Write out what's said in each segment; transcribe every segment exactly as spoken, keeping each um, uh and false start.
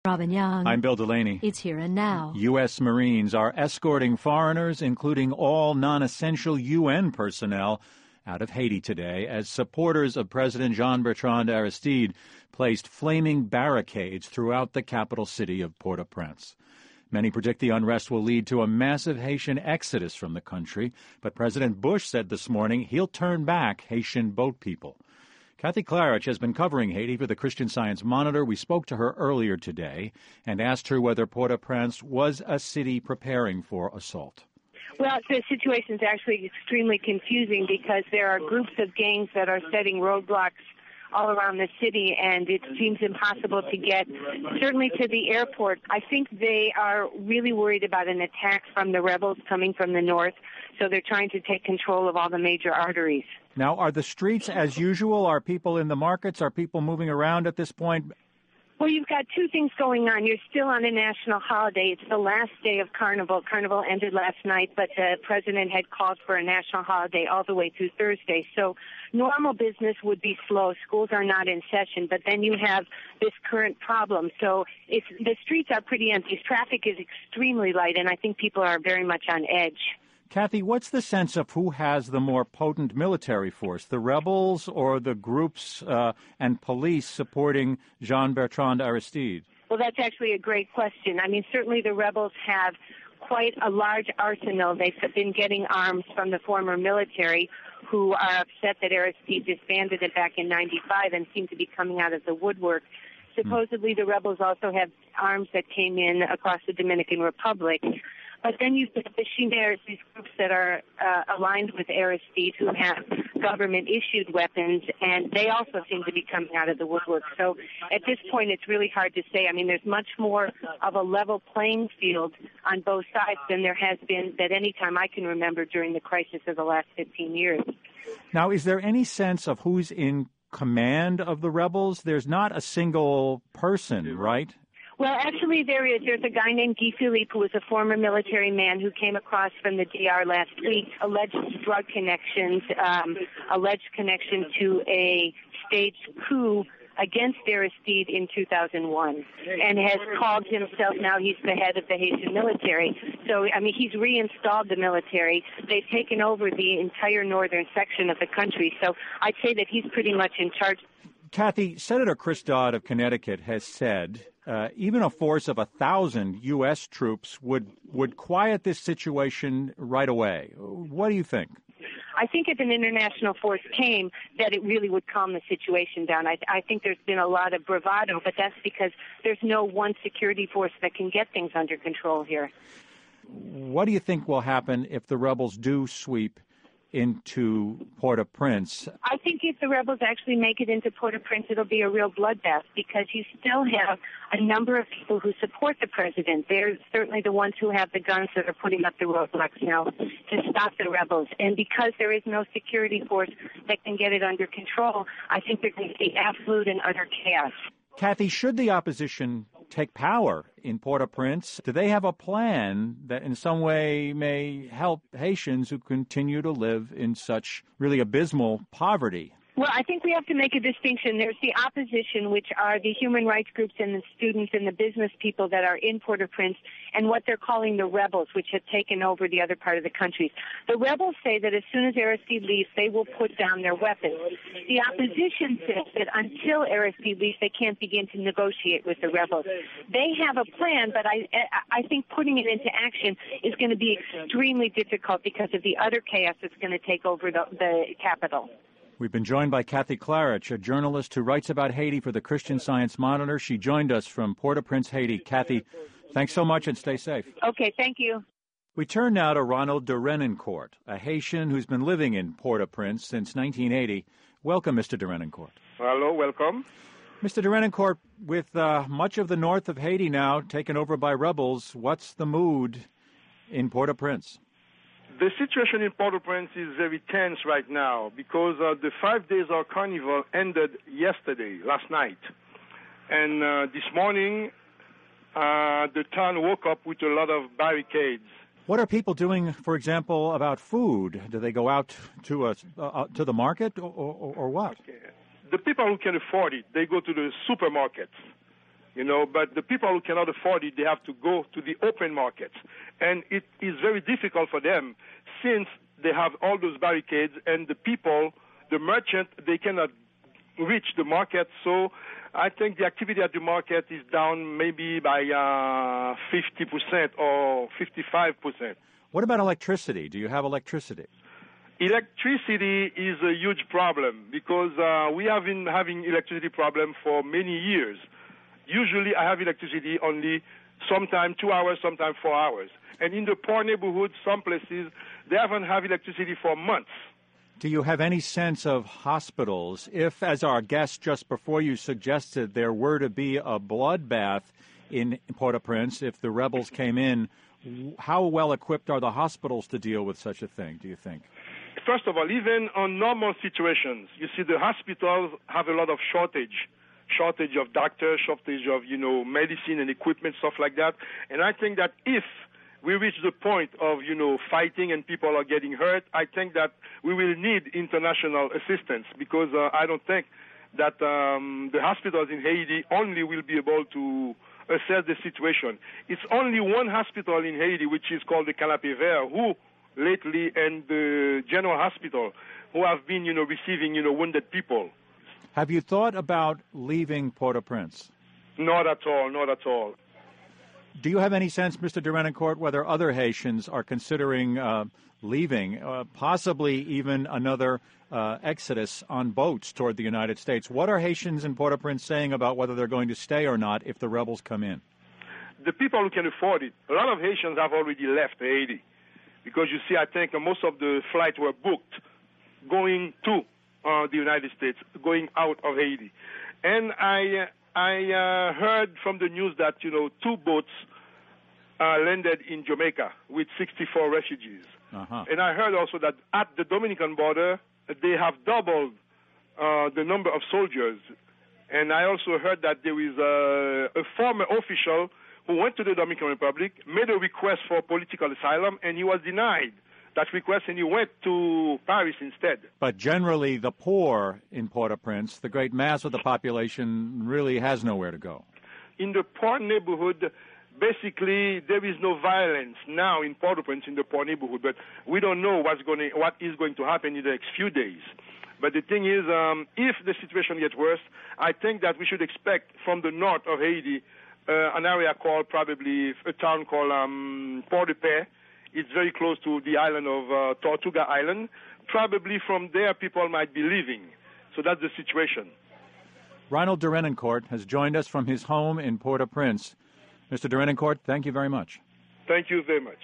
Robin Young. I'm Bill Delaney. It's Here and Now. U S. Marines are escorting foreigners, including all non-essential U N personnel, out of Haiti today as supporters of President Jean-Bertrand Aristide placed flaming barricades throughout the capital city of Port-au-Prince. Many predict the unrest will lead to a massive Haitian exodus from the country, but President Bush said this morning he'll turn back Haitian boat people. Kathy Klarich has been covering Haiti for the Christian Science Monitor. We spoke to her earlier today and asked her whether Port-au-Prince was a city preparing for assault. Well, the situation is actually extremely confusing because there are groups of gangs that are setting roadblocks all around the city, and it seems impossible to get, certainly to the airport. I think they are really worried about an attack from the rebels coming from the north, so they're trying to take control of all the major arteries. Now, are the streets as usual? Are people in the markets? Are people moving around at this point? Well, you've got two things going on. You're still on a national holiday. It's the last day of Carnival. Carnival ended last night, but the president had called for a national holiday all the way through Thursday. So normal business would be slow. Schools are not in session, but then you have this current problem. So it's, the streets are pretty empty. Traffic is extremely light, and I think people are very much on edge. Kathy, what's the sense of who has the more potent military force, the rebels or the groups uh, and police supporting Jean-Bertrand Aristide? Well, that's actually a great question. I mean, certainly the rebels have quite a large arsenal. They've been getting arms from the former military who are upset that Aristide disbanded it back in ninety-five and seem to be coming out of the woodwork. Supposedly the rebels also have arms that came in across the Dominican Republic. But then you've got the Chimeras, these groups that are uh, aligned with Aristide who have government-issued weapons, and they also seem to be coming out of the woodwork. So at this point, it's really hard to say. I mean, there's much more of a level playing field on both sides than there has been at any time I can remember during the crisis of the last fifteen years. Now, is there any sense of who's in command of the rebels? There's not a single person, right? Well, actually, there is. There's a guy named Guy Philippe, who was a former military man who came across from the D R last week, alleged drug connections, um, alleged connection to a staged coup against Aristide in two thousand one, and has called himself, now he's the head of the Haitian military. So, I mean, he's reinstalled the military. They've taken over the entire northern section of the country. So I'd say that he's pretty much in charge. Kathy, Senator Chris Dodd of Connecticut has said uh, even a force of a thousand U S troops would would quiet this situation right away. What do you think? I think if an international force came, that it really would calm the situation down. I, I think there's been a lot of bravado, but that's because there's no one security force that can get things under control here. What do you think will happen if the rebels do sweep into Port-au-Prince? I think if the rebels actually make it into Port-au-Prince, it'll be a real bloodbath because you still have a number of people who support the president. They're certainly the ones who have the guns that are putting up the roadblocks now to stop the rebels. And because there is no security force that can get it under control, I think there's going to be absolute and utter chaos. Kathy, should the opposition take power in Port-au-Prince, do they have a plan that in some way may help Haitians who continue to live in such really abysmal poverty? Well, I think we have to make a distinction. There's the opposition, which are the human rights groups and the students and the business people that are in Port-au-Prince, and what they're calling the rebels, which have taken over the other part of the country. The rebels say that as soon as Aristide leaves, they will put down their weapons. The opposition says that until Aristide leaves, they can't begin to negotiate with the rebels. They have a plan, but I, I think putting it into action is going to be extremely difficult because of the utter chaos that's going to take over the, the capital. We've been joined by Kathy Klarich, a journalist who writes about Haiti for the Christian Science Monitor. She joined us from Port-au-Prince, Haiti. Kathy, thanks so much and stay safe. Okay, thank you. We turn now to Ronald de Renoncourt, a Haitian who's been living in Port-au-Prince since nineteen eighty. Welcome, Mister de Renoncourt. Hello, welcome. Mister de Renoncourt, with uh, much of the north of Haiti now taken over by rebels, what's the mood in Port-au-Prince? The situation in Port-au-Prince is very tense right now because uh, the five days of Carnival ended yesterday, last night. And uh, this morning, uh, the town woke up with a lot of barricades. What are people doing, for example, about food? Do they go out to a, uh, to the market or, or, or what? Okay. The people who can afford it, they go to the supermarkets. You know, but the people who cannot afford it, they have to go to the open markets. And it is very difficult for them since they have all those barricades and the people, the merchant, they cannot reach the market. So I think the activity at the market is down maybe by uh, fifty percent or fifty-five percent. What about electricity? Do you have electricity? Electricity is a huge problem because uh, we have been having electricity problem for many years. Usually I have electricity only sometime two hours, sometime four hours. And in the poor neighborhoods, some places, they haven't had electricity for months. Do you have any sense of hospitals? If, as our guest just before you suggested, there were to be a bloodbath in Port-au-Prince if the rebels came in, how well equipped are the hospitals to deal with such a thing, do you think? First of all, even on normal situations, you see the hospitals have a lot of shortage. Shortage of doctors, shortage of, you know, medicine and equipment, stuff like that. And I think that if we reach the point of, you know, fighting and people are getting hurt, I think that we will need international assistance because uh, I don't think that um, the hospitals in Haiti only will be able to assess the situation. It's only one hospital in Haiti, which is called the Canapé Vert, who lately, and the General Hospital, who have been, you know, receiving, you know, wounded people. Have you thought about leaving Port-au-Prince? Not at all, not at all. Do you have any sense, Mister de Renoncourt, whether other Haitians are considering uh, leaving, uh, possibly even another uh, exodus on boats toward the United States? What are Haitians in Port-au-Prince saying about whether they're going to stay or not if the rebels come in? The people who can afford it, a lot of Haitians have already left Haiti because, you see, I think most of the flights were booked going to Uh, the United States, going out of Haiti. And I I uh, heard from the news that, you know, two boats uh, landed in Jamaica with sixty-four refugees. Uh-huh. And I heard also that at the Dominican border, they have doubled uh, the number of soldiers. And I also heard that there is a, a former official who went to the Dominican Republic, made a request for political asylum, and he was denied that request, and he went to Paris instead. But generally, the poor in Port-au-Prince, the great mass of the population, really has nowhere to go. In the poor neighborhood, basically, there is no violence now in Port-au-Prince, in the poor neighborhood, but we don't know what's going to, what is going to happen in the next few days. But the thing is, um, if the situation gets worse, I think that we should expect from the north of Haiti uh, an area called, probably a town called um, Port-de-Paix. It's very close to the island of uh, Tortuga Island. Probably from there, people might be leaving. So that's the situation. Ronald de Renoncourt has joined us from his home in Port-au-Prince. Mister de Renoncourt, thank you very much. Thank you very much.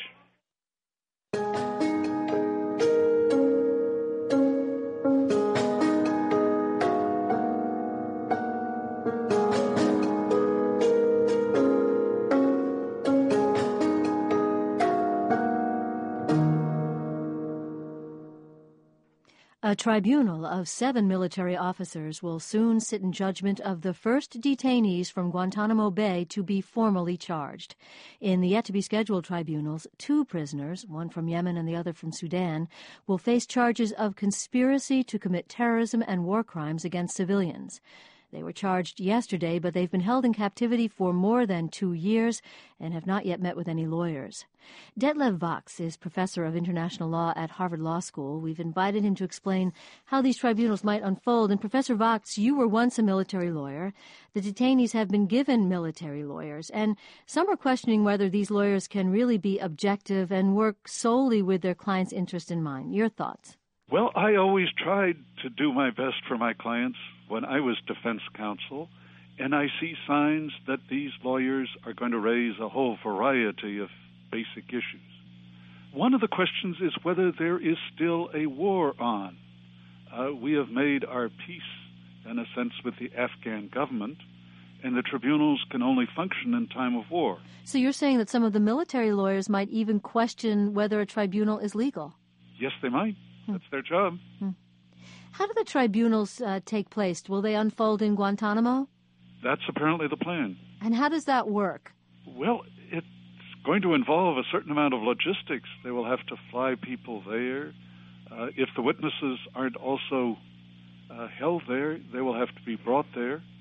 A tribunal of seven military officers will soon sit in judgment of the first detainees from Guantanamo Bay to be formally charged. In the yet-to-be-scheduled tribunals, two prisoners, one from Yemen and the other from Sudan, will face charges of conspiracy to commit terrorism and war crimes against civilians. They were charged yesterday, but they've been held in captivity for more than two years and have not yet met with any lawyers. Detlev Vaux is professor of international law at Harvard Law School. We've invited him to explain how these tribunals might unfold. And Professor Vaux, you were once a military lawyer. The detainees have been given military lawyers, and some are questioning whether these lawyers can really be objective and work solely with their client's interest in mind. Your thoughts? Well, I always tried to do my best for my clients when I was defense counsel, and I see signs that these lawyers are going to raise a whole variety of basic issues. One of the questions is whether there is still a war on. Uh, we have made our peace, in a sense, with the Afghan government, and the tribunals can only function in time of war. So you're saying that some of the military lawyers might even question whether a tribunal is legal? Yes, they might. Hmm. That's their job. Hmm. How do the tribunals uh, take place? Will they unfold in Guantanamo? That's apparently the plan. And how does that work? Well, it's going to involve a certain amount of logistics. They will have to fly people there. Uh, if the witnesses aren't also uh, held there, they will have to be brought there.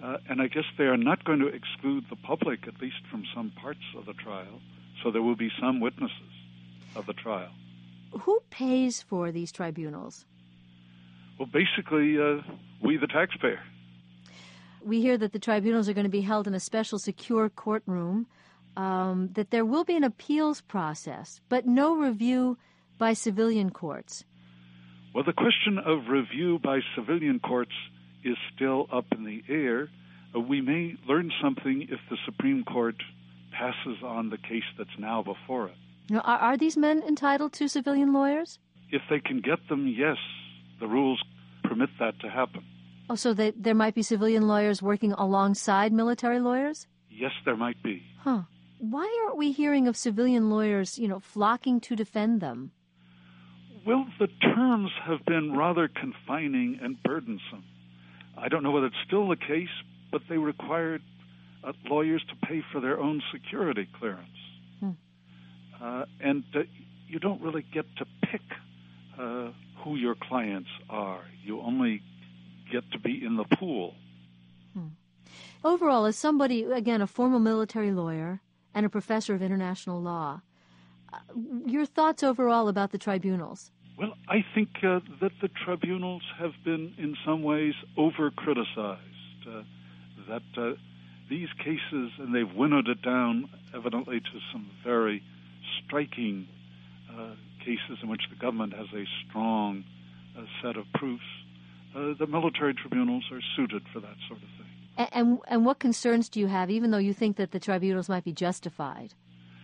Uh, and I guess they are not going to exclude the public, at least from some parts of the trial. So there will be some witnesses of the trial. Who pays for these tribunals? Well, basically, uh, we, the taxpayer. We hear that the tribunals are going to be held in a special secure courtroom, um, that there will be an appeals process, but no review by civilian courts. Well, the question of review by civilian courts is still up in the air. Uh, we may learn something if the Supreme Court passes on the case that's now before it. Now, are, are these men entitled to civilian lawyers? If they can get them, yes. The rules permit that to happen. Oh, so they, there might be civilian lawyers working alongside military lawyers? Yes, there might be. Huh. Why aren't we hearing of civilian lawyers, you know, flocking to defend them? Well, the terms have been rather confining and burdensome. I don't know whether it's still the case, but they required uh, lawyers to pay for their own security clearance. Hmm. Uh, and uh, you don't really get to pick uh, who your clients are. You only get to be in the pool. Hmm. Overall, as somebody, again, a former military lawyer and a professor of international law, uh, your thoughts overall about the tribunals? Well, I think uh, that the tribunals have been in some ways over-criticized, uh, that uh, these cases, and they've winnowed it down evidently to some very striking uh, cases in which the government has a strong uh, set of proofs. Uh, the military tribunals are suited for that sort of thing. And, and and what concerns do you have, even though you think that the tribunals might be justified?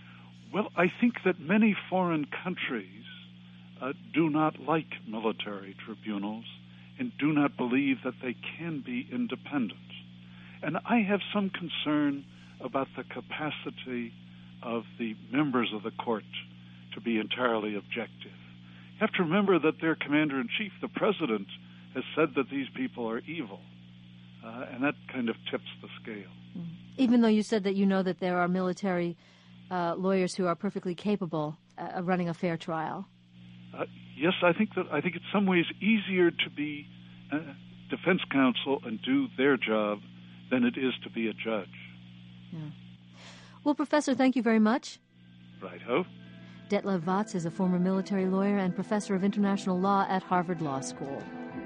Well, I think that many foreign countries uh, do not like military tribunals and do not believe that they can be independent. And I have some concern about the capacity of the members of the court to be entirely objective. You have to remember that their commander-in-chief, the president, has said that these people are evil, uh, and that kind of tips the scale. Even though you said that you know that there are military uh, lawyers who are perfectly capable uh, of running a fair trial. Uh, yes, I think that I think it's some ways easier to be uh, defense counsel and do their job than it is to be a judge. Yeah. Well, Professor, thank you very much. Right-ho. Detlev Watz is a former military lawyer and professor of international law at Harvard Law School.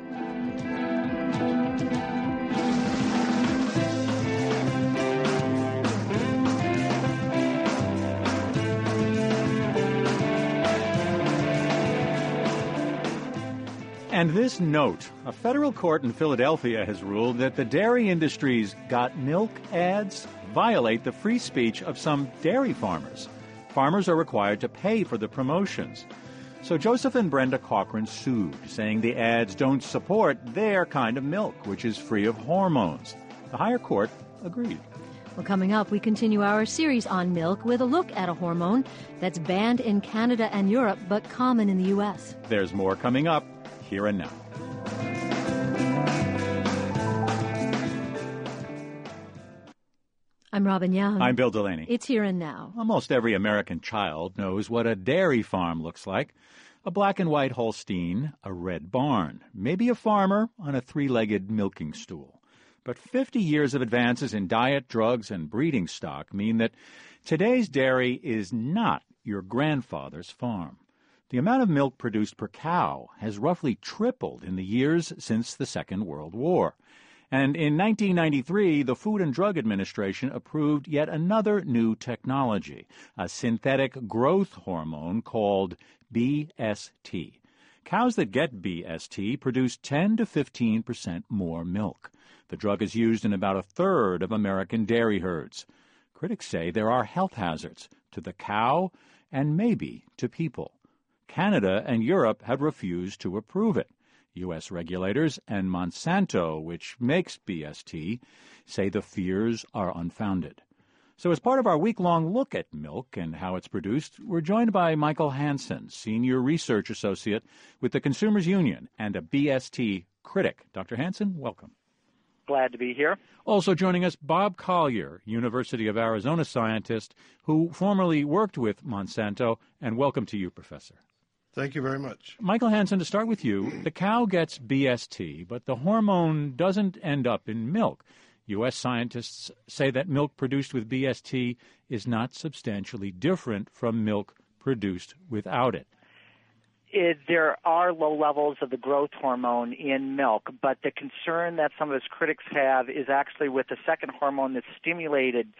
And this note, a federal court in Philadelphia has ruled that the dairy industry's Got Milk ads violate the free speech of some dairy farmers. Farmers are required to pay for the promotions. So Joseph and Brenda Cochran sued, saying the ads don't support their kind of milk, which is free of hormones. The higher court agreed. Well, coming up, we continue our series on milk with a look at a hormone that's banned in Canada and Europe, but common in the U S. There's more coming up here and now. I'm Robin Young. I'm Bill Delaney. It's Here and Now. Almost every American child knows what a dairy farm looks like. A black and white Holstein, a red barn, maybe a farmer on a three-legged milking stool. But fifty years of advances in diet, drugs, and breeding stock mean that today's dairy is not your grandfather's farm. The amount of milk produced per cow has roughly tripled in the years since the Second World War. And in nineteen ninety-three, the Food and Drug Administration approved yet another new technology, a synthetic growth hormone called B S T. Cows that get B S T produce ten to fifteen percent more milk. The drug is used in about a third of American dairy herds. Critics say there are health hazards to the cow and maybe to people. Canada and Europe have refused to approve it. U S regulators and Monsanto, which makes B S T, say the fears are unfounded. So as part of our week-long look at milk and how it's produced, we're joined by Michael Hansen, Senior Research Associate with the Consumers Union and a B S T critic. Doctor Hansen, welcome. Glad to be here. Also joining us, Bob Collier, University of Arizona scientist, who formerly worked with Monsanto, and welcome to you, Professor. Thank you very much. Michael Hansen, to start with you, the cow gets B S T, but the hormone doesn't end up in milk. U S scientists say that milk produced with B S T is not substantially different from milk produced without it. It, there are low levels of the growth hormone in milk, but the concern that some of its critics have is actually with the second hormone that's stimulated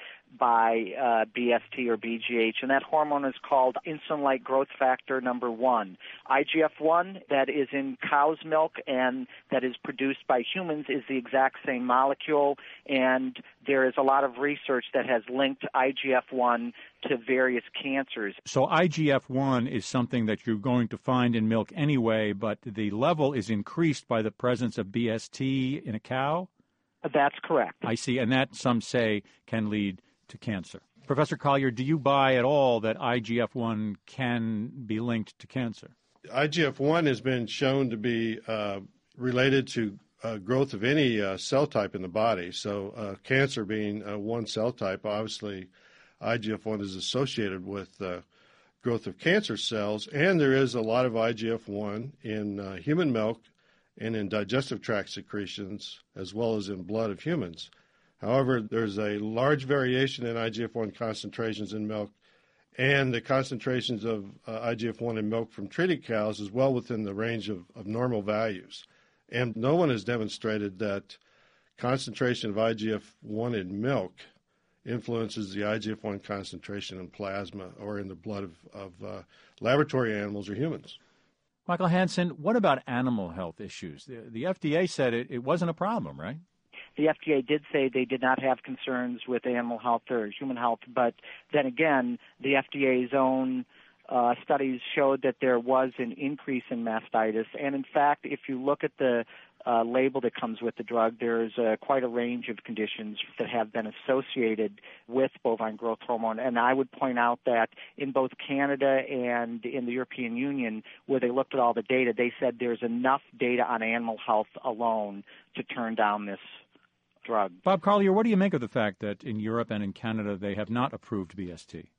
by uh, B S T or B G H, and that hormone is called insulin-like growth factor number one. I G F one, that is in cow's milk and that is produced by humans, is the exact same molecule, and there is a lot of research that has linked I G F one to various cancers. So I G F one is something that you're going to find in milk anyway, but the level is increased by the presence of B S T in a cow? That's correct. I see, and that, some say, can lead to cancer. Professor Collier, do you buy at all that I G F one can be linked to cancer? I G F one has been shown to be uh, related to uh, growth of any uh, cell type in the body. So uh, cancer being uh, one cell type, obviously I G F one is associated with uh, growth of cancer cells, and there is a lot of I G F one in uh, human milk and in digestive tract secretions, as well as in blood of humans. However, there's a large variation in I G F one concentrations in milk, and the concentrations of uh, I G F one in milk from treated cows is well within the range of, of normal values. And no one has demonstrated that concentration of I G F one in milk influences the I G F one concentration in plasma or in the blood of, of uh, laboratory animals or humans. Michael Hansen, what about animal health issues? The, the F D A said it, it wasn't a problem, right? The F D A did say they did not have concerns with animal health or human health, but then again, the F D A's own uh, studies showed that there was an increase in mastitis. And in fact, if you look at the uh, label that comes with the drug, there's uh, quite a range of conditions that have been associated with bovine growth hormone. And I would point out that in both Canada and in the European Union, where they looked at all the data, they said there's enough data on animal health alone to turn down this drug. Bob Collier, what do you make of the fact that in Europe and in Canada they have not approved B S T?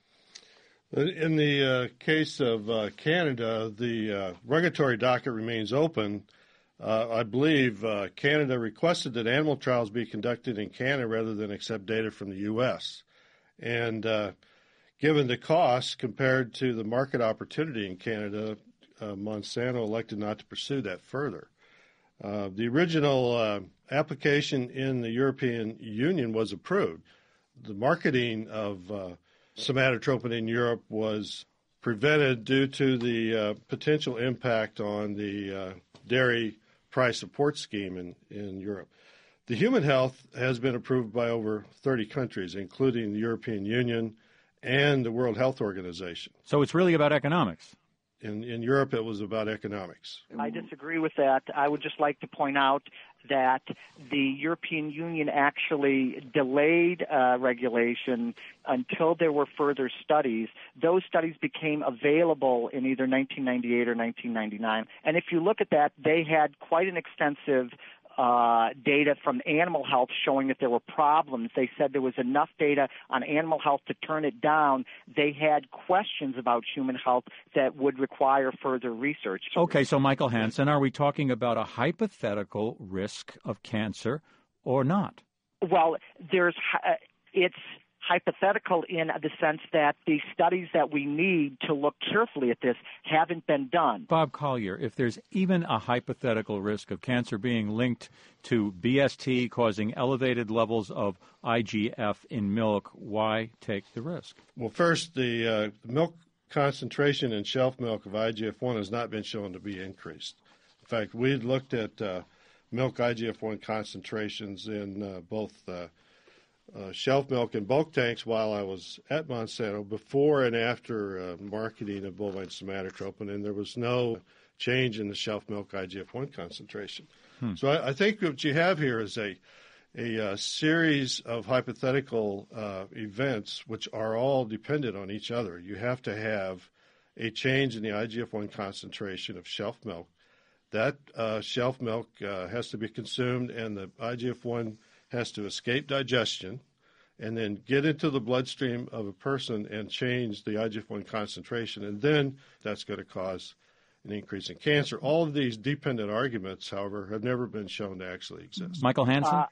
In the uh, case of uh, Canada, the uh, regulatory docket remains open. Uh, I believe uh, Canada requested that animal trials be conducted in Canada rather than accept data from the U S. And uh, given the cost compared to the market opportunity in Canada, uh, Monsanto elected not to pursue that further. Uh, the original uh, application in the European Union was approved. The marketing of uh, somatotropin in Europe was prevented due to the uh, potential impact on the uh, dairy price support scheme in, in Europe. The human health has been approved by over thirty countries, including the European Union and the World Health Organization. So it's really about economics. In, in Europe, it was about economics. I disagree with that. I would just like to point out that the European Union actually delayed uh, regulation until there were further studies. Those studies became available in either nineteen ninety-eight or nineteen ninety-nine. And if you look at that, they had quite an extensive Uh, data from animal health showing that there were problems. They said there was enough data on animal health to turn it down. They had questions about human health that would require further research. Okay, so Michael Hansen, are we talking about a hypothetical risk of cancer or not? Well, there's uh, it's hypothetical in the sense that the studies that we need to look carefully at this haven't been done. Bob Collier, if there's even a hypothetical risk of cancer being linked to B S T causing elevated levels of I G F in milk, why take the risk? Well, first, the uh, milk concentration in shelf milk of I G F one has not been shown to be increased. In fact, we looked at uh, milk I G F one concentrations in uh, both uh, Uh, shelf milk and bulk tanks while I was at Monsanto before and after uh, marketing of bovine somatotropin, and there was no change in the shelf milk I G F one concentration. Hmm. So I, I think what you have here is a, a, a series of hypothetical uh, events which are all dependent on each other. You have to have a change in the I G F one concentration of shelf milk. That uh, shelf milk uh, has to be consumed, and the I G F one has to escape digestion and then get into the bloodstream of a person and change the I G F one concentration, and then that's going to cause an increase in cancer. All of these dependent arguments, however, have never been shown to actually exist. Michael Hansen? Uh,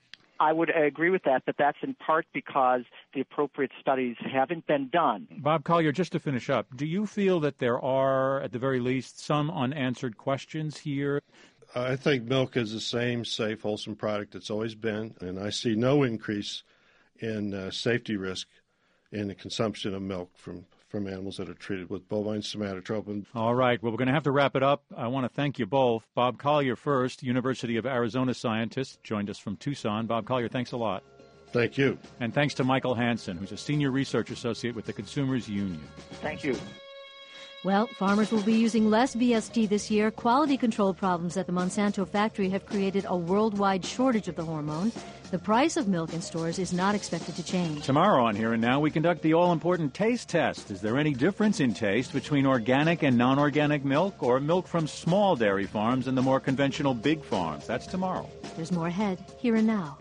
I would agree with that, but that's in part because the appropriate studies haven't been done. Bob Collier, just to finish up, do you feel that there are, at the very least, some unanswered questions here? I think milk is the same safe, wholesome product it's always been, and I see no increase in uh, safety risk in the consumption of milk from, from animals that are treated with bovine somatotropin. All right. Well, we're going to have to wrap it up. I want to thank you both. Bob Collier first, University of Arizona scientist, joined us from Tucson. Bob Collier, thanks a lot. Thank you. And thanks to Michael Hansen, who's a senior research associate with the Consumers Union. Thank you. Well, farmers will be using less V S T this year. Quality control problems at the Monsanto factory have created a worldwide shortage of the hormone. The price of milk in stores is not expected to change. Tomorrow on Here and Now, we conduct the all-important taste test. Is there any difference in taste between organic and non-organic milk, or milk from small dairy farms and the more conventional big farms? That's tomorrow. There's more ahead, Here and Now.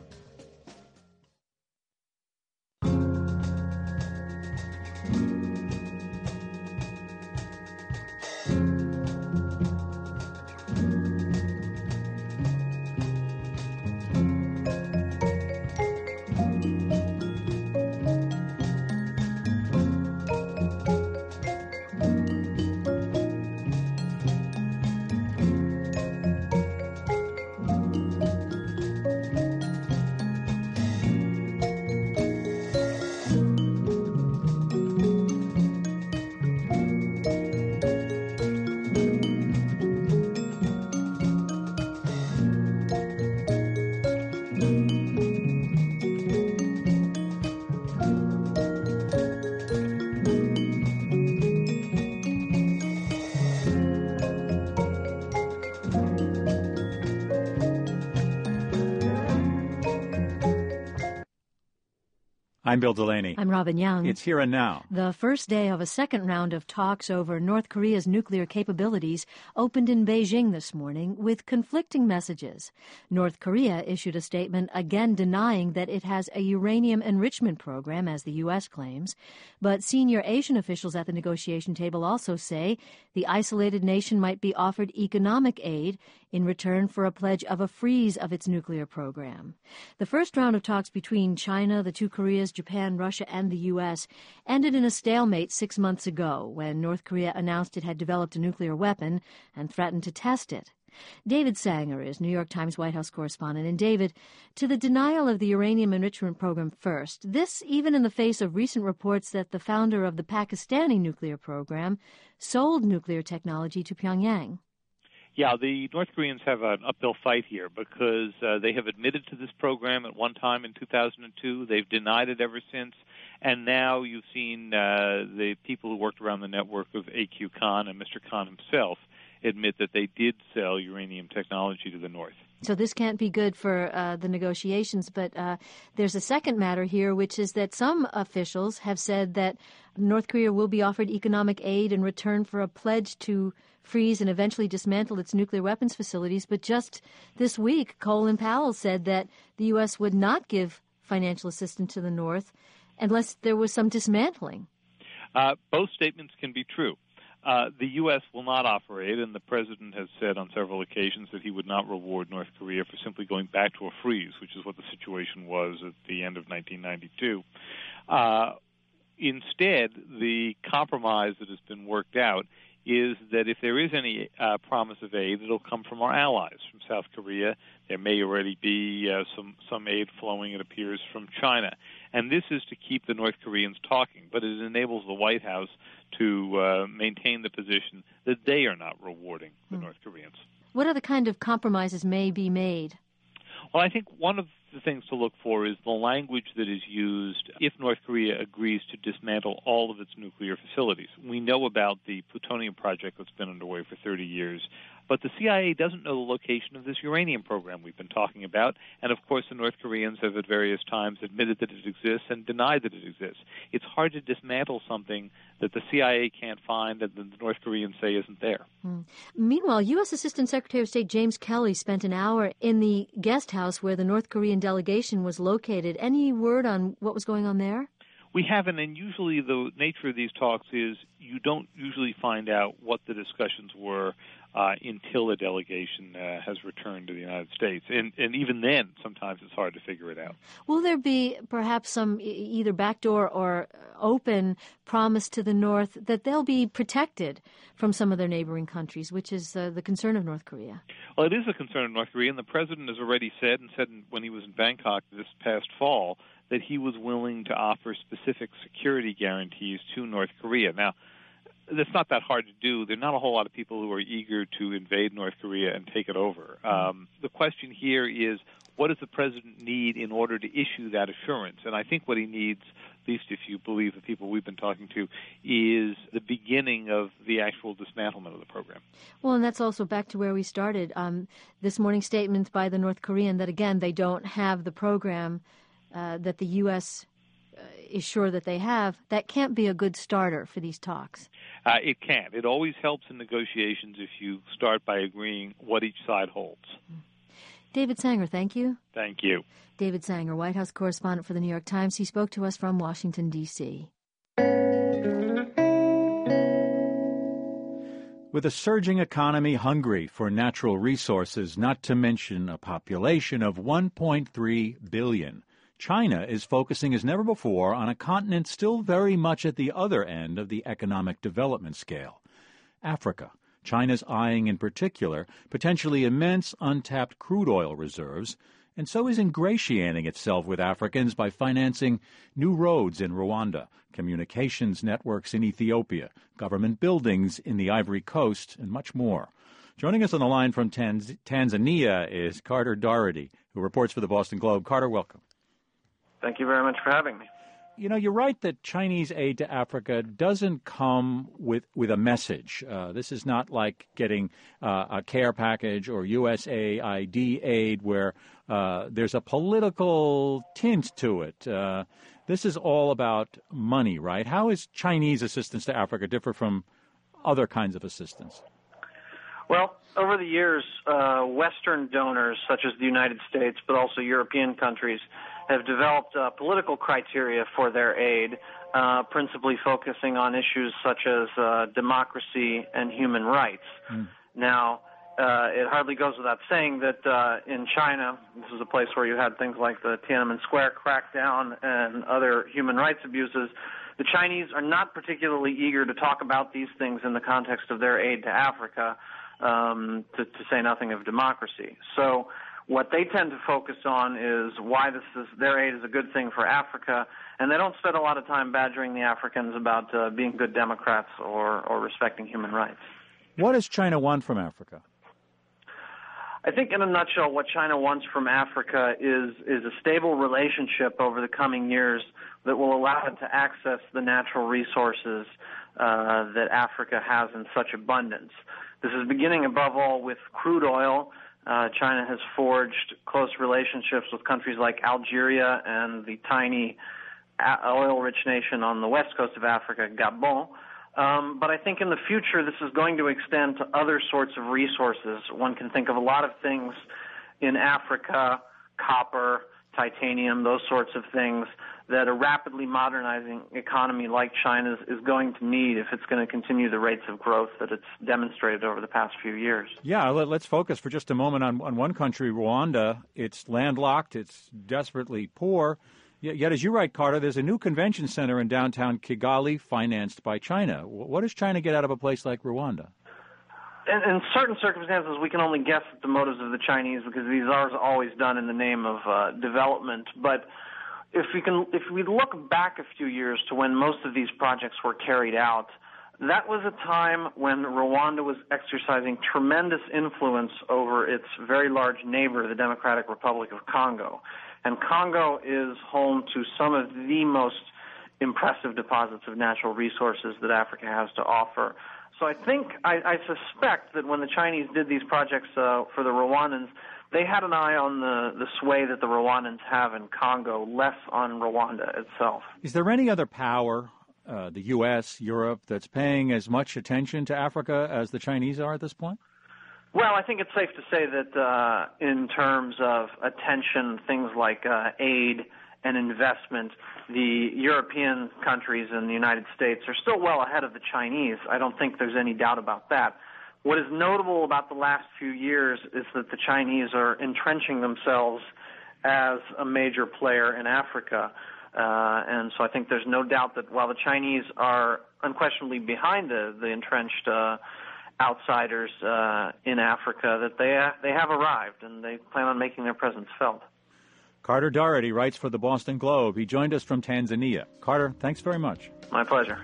I'm Bill Delaney. I'm Robin Young. It's Here and Now. The first day of a second round of talks over North Korea's nuclear capabilities opened in Beijing this morning with conflicting messages. North Korea issued a statement again denying that it has a uranium enrichment program, as the U S claims. But senior Asian officials at the negotiation table also say the isolated nation might be offered economic aid in return for a pledge of a freeze of its nuclear program. The first round of talks between China, the two Koreas, Japan, Russia, and the U S ended in a stalemate six months ago when North Korea announced it had developed a nuclear weapon and threatened to test it. David Sanger is New York Times White House correspondent. And David, to the denial of the uranium enrichment program first, this even in the face of recent reports that the founder of the Pakistani nuclear program sold nuclear technology to Pyongyang. Yeah, the North Koreans have an uphill fight here because uh, they have admitted to this program at one time in two thousand two. They've denied it ever since. And now you've seen uh, the people who worked around the network of A Q Khan and Mister Khan himself admit that they did sell uranium technology to the North. So this can't be good for uh, the negotiations, but uh, there's a second matter here, which is that some officials have said that North Korea will be offered economic aid in return for a pledge to freeze and eventually dismantle its nuclear weapons facilities. But just this week, Colin Powell said that the U S would not give financial assistance to the North unless there was some dismantling. Uh, both statements can be true. Uh, the U S will not offer aid, and the President has said on several occasions that he would not reward North Korea for simply going back to a freeze, which is what the situation was at the end of nineteen ninety-two. Uh, instead, the compromise that has been worked out is that if there is any uh, promise of aid, it'll come from our allies, from South Korea. There may already be uh, some, some aid flowing, it appears, from China. And this is to keep the North Koreans talking, but it enables the White House to uh, maintain the position that they are not rewarding the hmm. North Koreans. What other kind of compromises may be made? Well, I think one of the things to look for is the language that is used if North Korea agrees to dismantle all of its nuclear facilities. We know about the plutonium project that's been underway for thirty years, but the C I A doesn't know the location of this uranium program we've been talking about, and of course the North Koreans have at various times admitted that it exists and denied that it exists. It's hard to dismantle something that the C I A can't find and the North Koreans say isn't there. Hmm. Meanwhile, U S Assistant Secretary of State James Kelly spent an hour in the guest house where the North Korean delegation was located. Any word on what was going on there? We haven't, and usually the nature of these talks is you don't usually find out what the discussions were uh, until a delegation uh, has returned to the United States. And, and even then, sometimes it's hard to figure it out. Will there be perhaps some e- either backdoor or open promise to the North that they'll be protected from some of their neighboring countries, which is uh, the concern of North Korea? Well, it is a concern of North Korea, and the president has already said, and said when he was in Bangkok this past fall, that he was willing to offer specific security guarantees to North Korea. Now, that's not that hard to do. There are not a whole lot of people who are eager to invade North Korea and take it over. Um, the question here is, what does the president need in order to issue that assurance? And I think what he needs, at least if you believe the people we've been talking to, is the beginning of the actual dismantlement of the program. Well, and that's also back to where we started. Um, this morning's statement by the North Korean that, again, they don't have the program uh, that the U S uh, is sure that they have, that can't be a good starter for these talks. Uh, it can't. It always helps in negotiations if you start by agreeing what each side holds. David Sanger, thank you. Thank you. David Sanger, White House correspondent for the New York Times. He spoke to us from Washington, D C With a surging economy hungry for natural resources, not to mention a population of one point three billion, China is focusing as never before on a continent still very much at the other end of the economic development scale, Africa. China's eyeing in particular potentially immense untapped crude oil reserves, and so is ingratiating itself with Africans by financing new roads in Rwanda, communications networks in Ethiopia, government buildings in the Ivory Coast, and much more. Joining us on the line from Tanz- Tanzania is Carter Doherty, who reports for the Boston Globe. Carter, welcome. Thank you very much for having me. You know, you're right that Chinese aid to Africa doesn't come with, with a message. Uh, this is not like getting uh, a care package or U S A I D aid where uh, there's a political tint to it. Uh, this is all about money, right? How is Chinese assistance to Africa different from other kinds of assistance? Well, over the years, uh, Western donors, such as the United States, but also European countries, have developed uh, political criteria for their aid, uh, principally focusing on issues such as uh, democracy and human rights. Mm. Now, uh, it hardly goes without saying that uh, in China, this is a place where you had things like the Tiananmen Square crackdown and other human rights abuses, the Chinese are not particularly eager to talk about these things in the context of their aid to Africa, um, to, to say nothing of democracy. So what they tend to focus on is why this is, their aid is a good thing for Africa, and they don't spend a lot of time badgering the Africans about uh, being good Democrats or, or respecting human rights. What does China want from Africa? I think in a nutshell, what China wants from Africa is, is a stable relationship over the coming years that will allow it to access the natural resources uh, that Africa has in such abundance. This is beginning above all with crude oil. Uh, China has forged close relationships with countries like Algeria and the tiny oil-rich nation on the west coast of Africa, Gabon. Um, but I think in the future this is going to extend to other sorts of resources. One can think of a lot of things in Africa, copper, titanium, those sorts of things that a rapidly modernizing economy like China's is going to need if it's going to continue the rates of growth that it's demonstrated over the past few years. Yeah, let, let's focus for just a moment on, on one country, Rwanda. It's landlocked. It's desperately poor. Yet, yet, as you write, Carter, there's a new convention center in downtown Kigali financed by China. What does China get out of a place like Rwanda? In, in certain circumstances, we can only guess at the motives of the Chinese because these are always done in the name of uh, development. But if we can, if we look back a few years to when most of these projects were carried out, that was a time when Rwanda was exercising tremendous influence over its very large neighbor, the Democratic Republic of Congo. And Congo is home to some of the most impressive deposits of natural resources that Africa has to offer. So I think, I, I suspect that when the Chinese did these projects uh, for the Rwandans, they had an eye on the, the sway that the Rwandans have in Congo, less on Rwanda itself. Is there any other power, uh, the U S, Europe, that's paying as much attention to Africa as the Chinese are at this point? Well, I think it's safe to say that uh, in terms of attention, things like uh, aid and investment, the European countries and the United States are still well ahead of the Chinese. I don't think there's any doubt about that. What is notable about the last few years is that the Chinese are entrenching themselves as a major player in Africa. Uh, and so I think there's no doubt that while the Chinese are unquestionably behind the, the entrenched uh, outsiders uh, in Africa, that they, uh, they have arrived and they plan on making their presence felt. Carter Doherty writes for the Boston Globe. He joined us from Tanzania. Carter, thanks very much. My pleasure.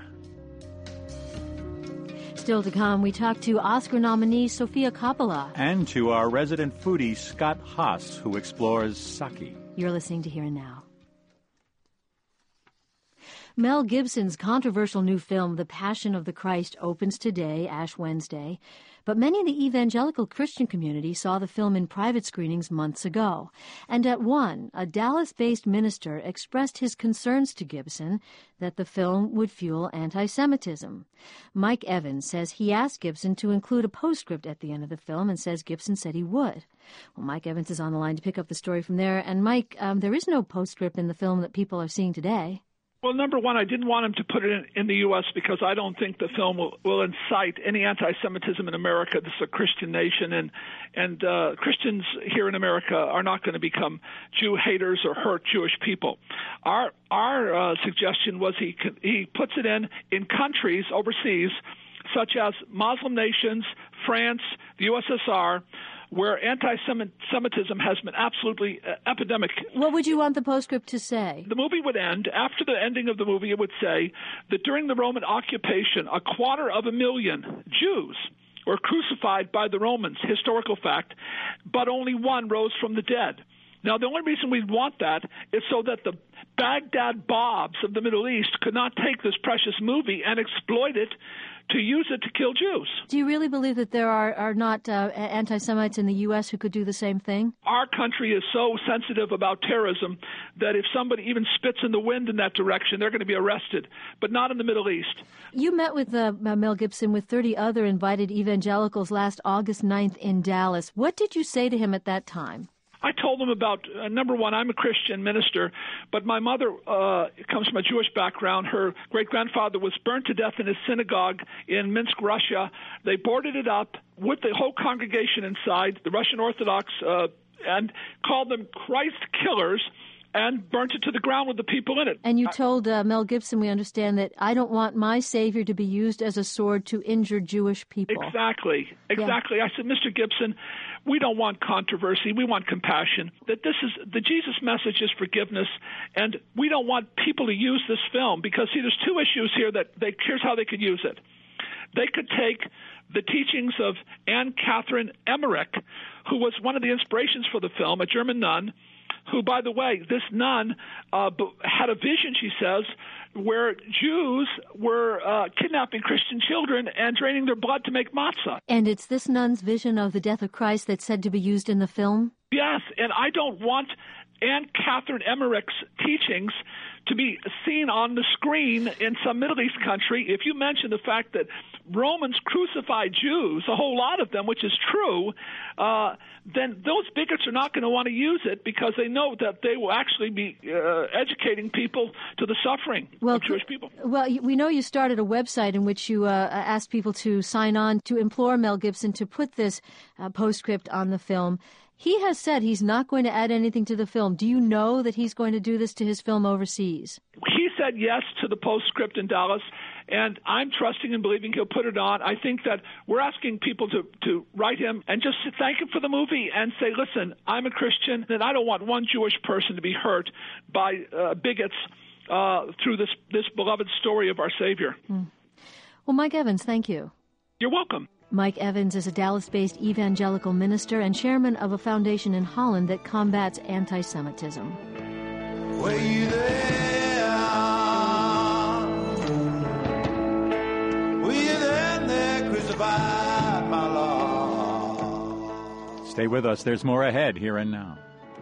Still to come, we talk to Oscar nominee Sofia Coppola. And to our resident foodie, Scott Haas, who explores sake. You're listening to Here and Now. Mel Gibson's controversial new film, The Passion of the Christ, opens today, Ash Wednesday. But many in the evangelical Christian community saw the film in private screenings months ago. And at one, a Dallas-based minister expressed his concerns to Gibson that the film would fuel anti-Semitism. Mike Evans says he asked Gibson to include a postscript at the end of the film and says Gibson said he would. Well, Mike Evans is on the line to pick up the story from there. And Mike, um, there is no postscript in the film that people are seeing today. Well, number one, I didn't want him to put it in, in the U S because I don't think the film will, will incite any anti-Semitism in America. This is a Christian nation, and and uh, Christians here in America are not going to become Jew haters or hurt Jewish people. Our our uh, suggestion was he he puts it in in countries overseas, such as Muslim nations, France, the U S S R, where anti-Semitism has been absolutely uh, epidemic. What would you want the postscript to say? The movie would end. After the ending of the movie, it would say that during the Roman occupation, a quarter of a million Jews were crucified by the Romans, historical fact, but only one rose from the dead. Now, the only reason we'd want that is so that the Baghdad Bobs of the Middle East could not take this precious movie and exploit it to use it to kill Jews. Do you really believe that there are, are not uh, anti-Semites in the U S who could do the same thing? Our country is so sensitive about terrorism that if somebody even spits in the wind in that direction, they're going to be arrested, but not in the Middle East. You met with uh, Mel Gibson with thirty other invited evangelicals last August ninth in Dallas. What did you say to him at that time? I told them about, uh, number one, I'm a Christian minister, but my mother uh, comes from a Jewish background. Her great-grandfather was burnt to death in his synagogue in Minsk, Russia. They boarded it up with the whole congregation inside, the Russian Orthodox, uh, and called them Christ killers, and burnt it to the ground with the people in it. And you told uh, Mel Gibson, we understand, that I don't want my Savior to be used as a sword to injure Jewish people. Exactly. Exactly. Yeah. I said, Mister Gibson, we don't want controversy. We want compassion. That this is the Jesus message is forgiveness, and we don't want people to use this film because, see, there's two issues here that they, here's how they could use it. They could take the teachings of Anne Catherine Emmerich, who was one of the inspirations for the film, a German nun, who, by the way, this nun uh, had a vision, she says, where Jews were uh, kidnapping Christian children and draining their blood to make matzah. And it's this nun's vision of the death of Christ that's said to be used in the film? Yes, and I don't want Anne Catherine Emmerich's teachings to be seen on the screen in some Middle East country. If you mention the fact that Romans crucified Jews, a whole lot of them, which is true, uh, then those bigots are not going to want to use it because they know that they will actually be uh, educating people to the suffering well, of Jewish people. Well, we know you started a website in which you uh, asked people to sign on to implore Mel Gibson to put this uh, postscript on the film. He has said he's not going to add anything to the film. Do you know that he's going to do this to his film overseas? He said yes to the postscript in Dallas, and I'm trusting and believing he'll put it on. I think that we're asking people to, to write him and just thank him for the movie and say, listen, I'm a Christian, and I don't want one Jewish person to be hurt by uh, bigots uh, through this, this beloved story of our Savior. Hmm. Well, Mike Evans, thank you. You're welcome. Mike Evans is a Dallas-based evangelical minister and chairman of a foundation in Holland that combats anti-Semitism. Were you there? Were you there and there crucified, my Lord? Stay with us. There's more ahead, Here and Now.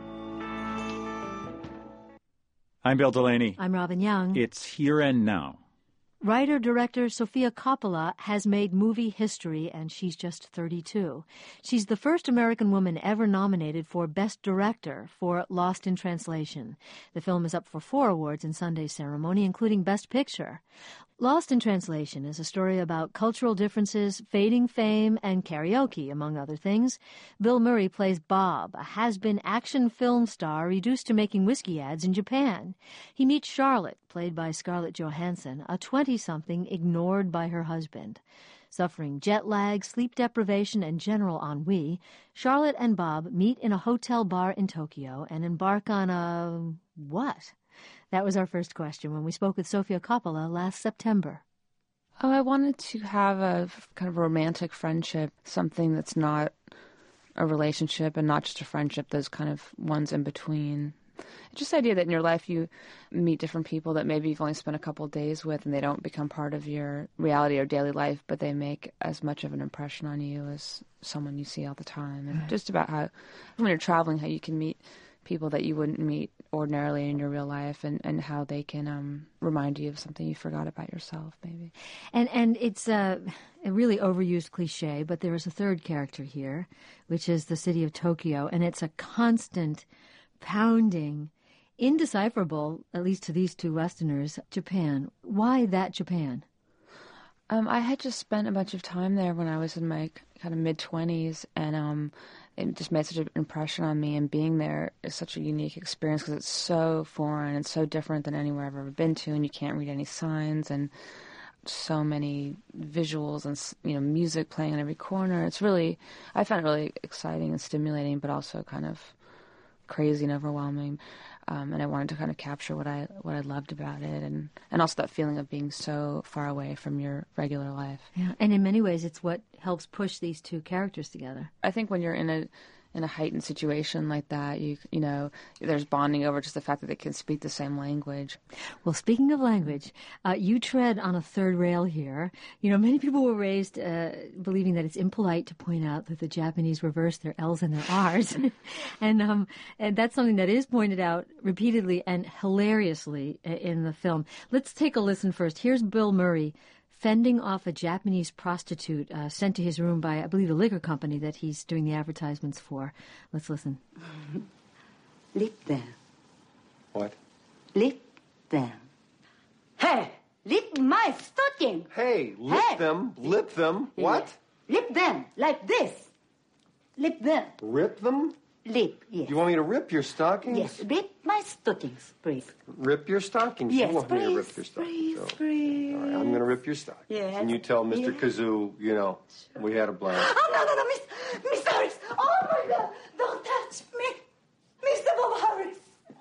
I'm Bill Delaney. I'm Robin Young. It's Here and Now. Writer-director Sofia Coppola has made movie history, and she's just thirty-two. She's the first American woman ever nominated for Best Director for Lost in Translation. The film is up for four awards in Sunday's ceremony, including Best Picture. Lost in Translation is a story about cultural differences, fading fame, and karaoke, among other things. Bill Murray plays Bob, a has-been action film star reduced to making whiskey ads in Japan. He meets Charlotte, played by Scarlett Johansson, a twenty-something ignored by her husband. Suffering jet lag, sleep deprivation, and general ennui, Charlotte and Bob meet in a hotel bar in Tokyo and embark on a... what? That was our first question when we spoke with Sofia Coppola last September. Oh, I wanted to have a kind of a romantic friendship, something that's not a relationship and not just a friendship, those kind of ones in between. Just the idea that in your life you meet different people that maybe you've only spent a couple of days with and they don't become part of your reality or daily life, but they make as much of an impression on you as someone you see all the time. And right. Just about how, when you're traveling, how you can meet people that you wouldn't meet ordinarily in your real life, and, and how they can um, remind you of something you forgot about yourself, maybe. And and it's a, a really overused cliche, but there is a third character here, which is the city of Tokyo, and it's a constant, pounding, indecipherable, at least to these two Westerners, Japan. Why that Japan? Um, I had just spent a bunch of time there when I was in my kind of mid-twenties, and um, it just made such an impression on me, and being there is such a unique experience because it's so foreign and so different than anywhere I've ever been to, and you can't read any signs, and so many visuals and, you know, music playing in every corner. It's really, I found it really exciting and stimulating, but also kind of crazy and overwhelming. Um, and I wanted to kind of capture what I what I loved about it, and, and also that feeling of being so far away from your regular life. Yeah, and in many ways, it's what helps push these two characters together. I think when you're in a in a heightened situation like that, you you know, there's bonding over just the fact that they can speak the same language. Well, speaking of language, uh, you tread on a third rail here. You know, many people were raised uh, believing that it's impolite to point out that the Japanese reverse their L's and their R's. and, um, and that's something that is pointed out repeatedly and hilariously in the film. Let's take a listen first. Here's Bill Murray fending off a Japanese prostitute uh, sent to his room by, I believe, the liquor company that he's doing the advertisements for. Let's listen. Lip them. What? Lip them. Hey, lip my stocking. Hey, lip hey. them, lip them. What? Yeah. Lip them, like this. Lip them. Rip them? Lip, yes. You want me to rip your stockings? Yes, rip my stockings, please. Rip your stockings? Yes, you want please, me to rip your stockings? Please, so. please. All right, I'm going to rip your stockings. Yes. And you tell Mister Yes. Kazoo, you know, we had a blast. Oh, no, no, no, Miss, Miss Harris. Oh, my God. Don't touch me. Mister Bob Harris.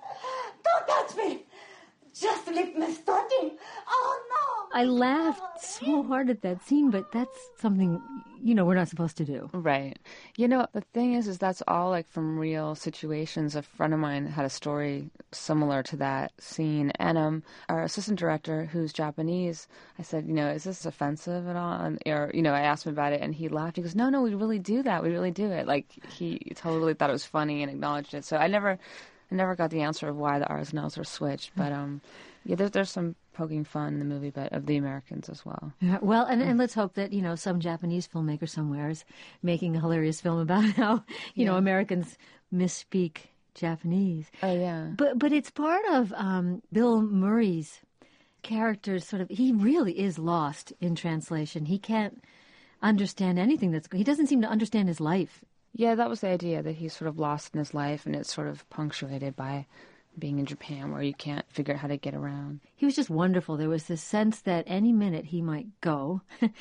Don't touch me. Just lift my stocking. Oh, no. I laughed so hard at that scene, but that's something, you know, we're not supposed to do. Right. You know, the thing is, is that's all like from real situations. A friend of mine had a story similar to that scene. And um, our assistant director, who's Japanese, I said, you know, is this offensive at all? And, or, you know, I asked him about it, and he laughed. He goes, no, no, we really do that. We really do it. Like, he totally thought it was funny and acknowledged it. So I never... I never got the answer of why the R's and L's were switched, but um, yeah, there's there's some poking fun in the movie, but of the Americans as well. Yeah, well, and, and let's hope that, you know, some Japanese filmmaker somewhere is making a hilarious film about how, you yeah. know, Americans misspeak Japanese. Oh yeah, but but it's part of um, Bill Murray's character. Sort of, he really is lost in translation. He can't understand anything that's. He doesn't seem to understand his life. Yeah, that was the idea, that he's sort of lost in his life, and it's sort of punctuated by being in Japan where you can't figure out how to get around. He was just wonderful. There was this sense that any minute he might go.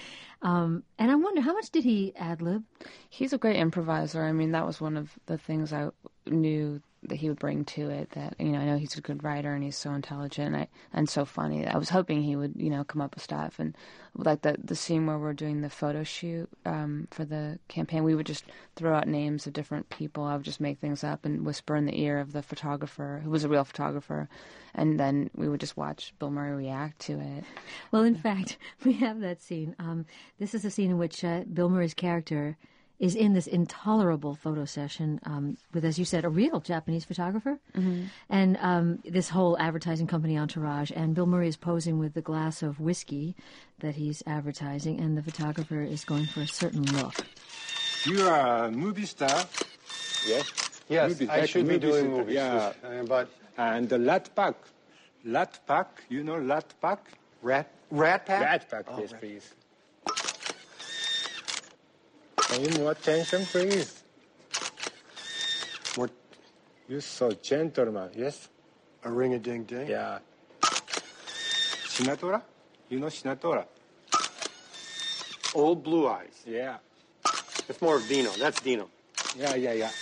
um, and I wonder, how much did he ad-lib? He's a great improviser. I mean, that was one of the things I knew that he would bring to it, that, you know, I know he's a good writer and he's so intelligent and, I, and so funny. I was hoping he would, you know, come up with stuff. And like the the scene where we're doing the photo shoot um, for the campaign, we would just throw out names of different people. I would just make things up and whisper in the ear of the photographer, who was a real photographer, and then we would just watch Bill Murray react to it. Well, in fact, we have that scene. Um, this is a scene in which uh, Bill Murray's character is in this intolerable photo session um, with, as you said, a real Japanese photographer. Mm-hmm. And um, this whole advertising company entourage. And Bill Murray is posing with the glass of whiskey that he's advertising, and the photographer is going for a certain look. You are a movie star. Yes. Yes, movies, I like should be doing movies. movies. Yeah. Uh, but and the Lat Pak. Lat Pak, you know Lat Pak? Rat Rat Pack? Rat Pack, oh, yes, rat. please. Can you more attention, please? More. You're so gentleman, yes? A ring-a-ding-ding? Yeah. Sinatra? You know Sinatra? Old Blue Eyes. Yeah. That's more of Dino. That's Dino. Yeah, yeah, yeah.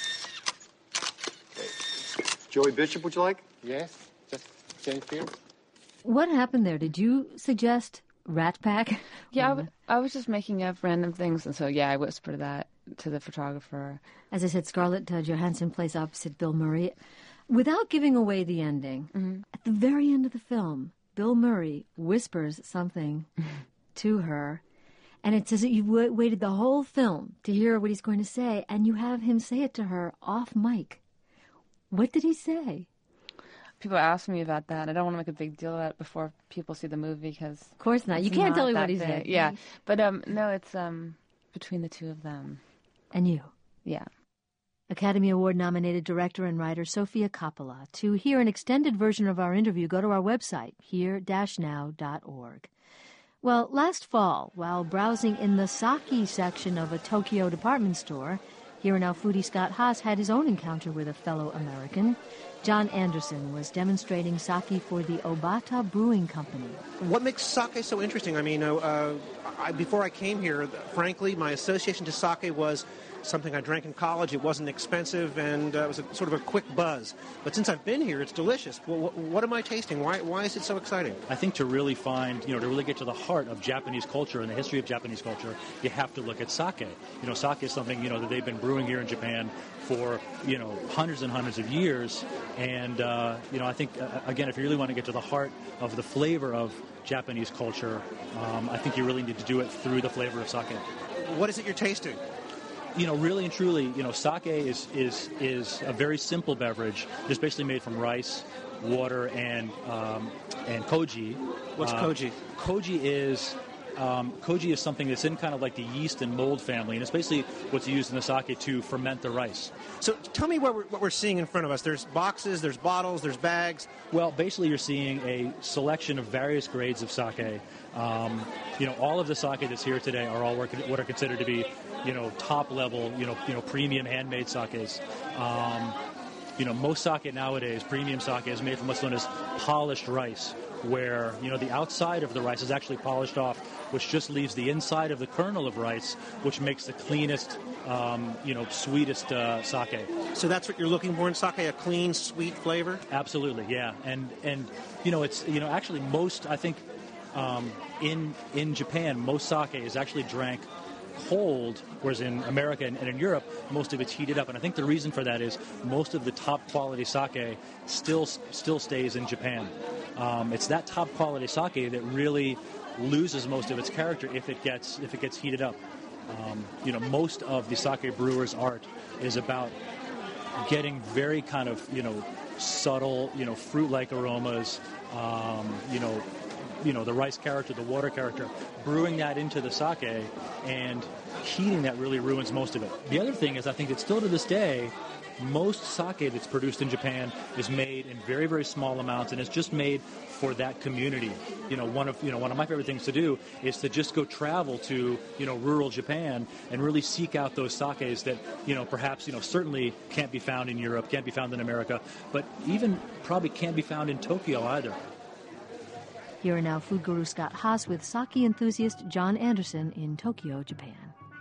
Okay. Joey Bishop, would you like? Yes, just change here. What happened there? Did you suggest Rat Pack? Yeah, I, w- I was just making up random things, and so, yeah, I whispered that to the photographer. As I said, Scarlett uh, Johansson plays opposite Bill Murray. Without giving away the ending, mm-hmm. at the very end of the film, Bill Murray whispers something to her, and it's as if you w- waited the whole film to hear what he's going to say, and you have him say it to her off mic. What did he say? People ask me about that. I don't want to make a big deal of it before people see the movie because... Of course not. You can't tell me what he said. Yeah, but um, no, it's um between the two of them. And you? Yeah. Academy Award-nominated director and writer Sofia Coppola. To hear an extended version of our interview, go to our website, here dash now dot org. Well, last fall, while browsing in the sake section of a Tokyo department store, Here Now foodie Scott Haas had his own encounter with a fellow American. John Anderson was demonstrating sake for the Obata Brewing Company. What makes sake so interesting? I mean, uh, uh, I, before I came here, frankly, my association to sake was something I drank in college. It wasn't expensive, and uh, it was a, sort of a quick buzz. But since I've been here, it's delicious. Well, what, what am I tasting? Why, why is it so exciting? I think to really find, you know, to really get to the heart of Japanese culture and the history of Japanese culture, you have to look at sake. You know, sake is something, you know, that they've been brewing here in Japan for, you know, hundreds and hundreds of years. And, uh, you know, I think, uh, again, if you really want to get to the heart of the flavor of Japanese culture, um, I think you really need to do it through the flavor of sake. What is it you're tasting? You know, really and truly, you know, sake is is is a very simple beverage. It's basically made from rice, water, and um, and koji. What's uh, koji? Koji is um, koji is something that's in kind of like the yeast and mold family, and it's basically what's used in the sake to ferment the rice. So tell me what we're, what we're seeing in front of us. There's boxes, there's bottles, there's bags. Well, basically you're seeing a selection of various grades of sake. Um, you know, all of the sake that's here today are all what are considered to be, you know, top level, you know, you know, premium handmade sakes. Um, you know, most sake nowadays, premium sake, is made from what's known as polished rice, where, you know, the outside of the rice is actually polished off, which just leaves the inside of the kernel of rice, which makes the cleanest, um, you know, sweetest uh, sake. So that's what you're looking for in sake, a clean, sweet flavor? Absolutely, yeah. And, and you know, it's, you know, actually most, I think, um, in in Japan, most sake is actually drank cold, whereas in America and, and in Europe, most of it's heated up. And I think the reason for that is most of the top quality sake still still stays in Japan. Um, it's that top quality sake that really loses most of its character if it gets if it gets heated up. Um, you know, most of the sake brewer's art is about getting very kind of, you know, subtle, you know, fruit-like aromas, um, you know, you know, the rice character, the water character, brewing that into the sake, and heating that really ruins most of it. The other thing is, I think that still to this day, most sake that's produced in Japan is made in very, very small amounts, and it's just made for that community. You know, one of you know one of my favorite things to do is to just go travel to, you know, rural Japan and really seek out those sakes that, you know, perhaps, you know, certainly can't be found in Europe, can't be found in America, but even probably can't be found in Tokyo either. Here are now food guru Scott Haas with sake enthusiast John Anderson in Tokyo, Japan.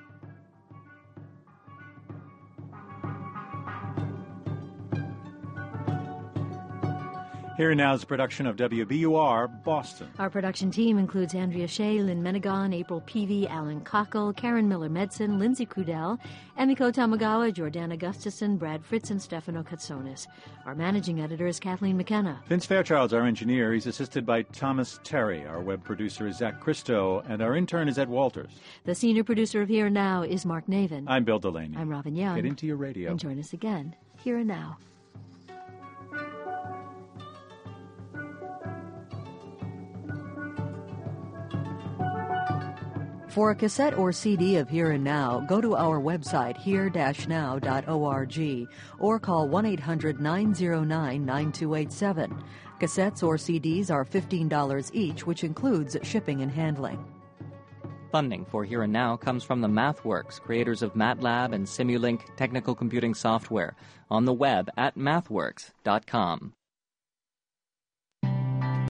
Here now is a production of W B U R, Boston. Our production team includes Andrea Shea, Lynn Menegon, April Peavy, Alan Cockle, Karen Miller-Medson, Lindsay Crudell, Emiko Tamagawa, Jordana Gustafson, Brad Fritz, and Stefano Katsonis. Our managing editor is Kathleen McKenna. Vince Fairchild's our engineer. He's assisted by Thomas Terry. Our web producer is Zach Christo, and our intern is Ed Walters. The senior producer of Here and Now is Mark Navin. I'm Bill Delaney. I'm Robin Young. Get into your radio. And join us again, Here and Now. For a cassette or C D of Here and Now, go to our website, here dash now dot org, or call one eight hundred nine oh nine nine two eight seven. Cassettes or C Ds are fifteen dollars each, which includes shipping and handling. Funding for Here and Now comes from the MathWorks, creators of MATLAB and Simulink technical computing software, on the web at mathworks dot com.